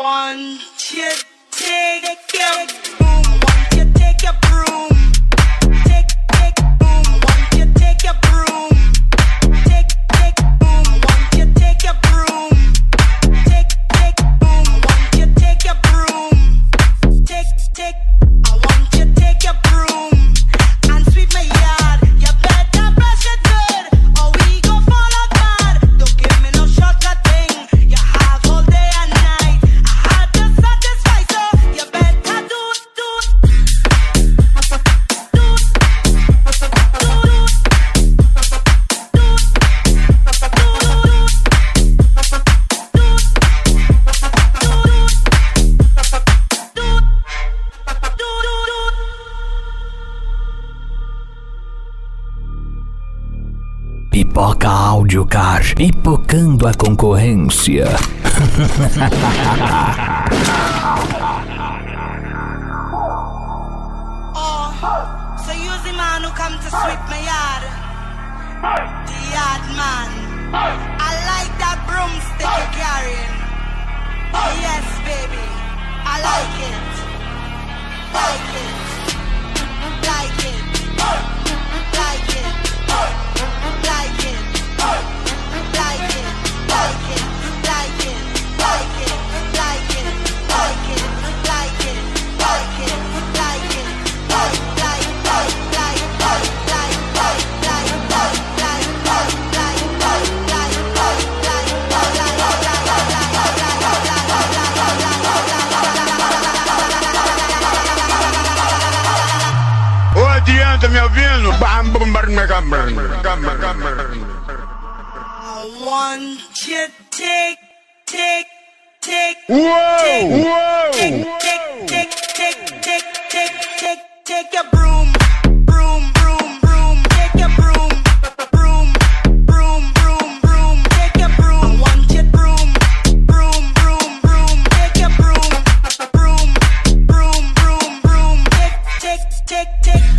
want you take your broom. I want you take your broom. Take broom. I want you take your broom. Take broom. I want you take your broom. Take broom. I want you take your broom. Take. I want you take your broom and sweep my yard. You better brush it good, or we go fall apart. Don't give me no shortcut thing. You have all day and night. I had to satisfy, so you better do. Pipoca Audiocar, pipocando a concorrência. Oh, so you're the man who come to sweep my yard. The yard man. I like that broomstick you're carrying. Yes, baby. I like it. Like it. Like it. Like it. Like it. Like it. Like it. Like it. Like it. Like it. Like it. Like it. Like it. Like it. Ô, adianta, me ouvindo? I want you take. Whoa! Take your broom. Take your broom. Take your broom. I want your broom. Take your broom. Take. Take.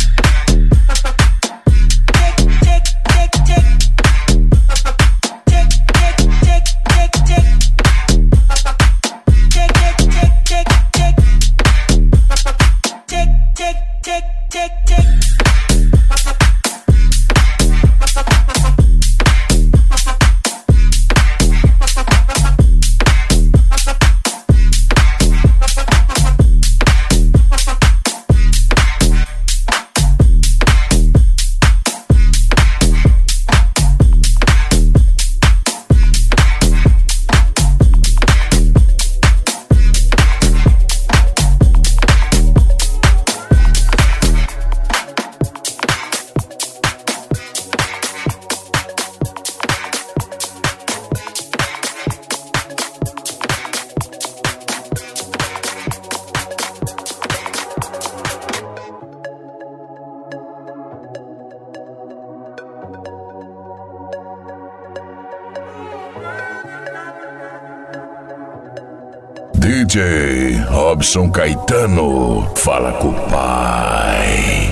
DJ Robson Caetano, fala com o pai.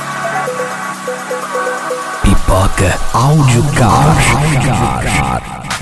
Pipoca Audiocar.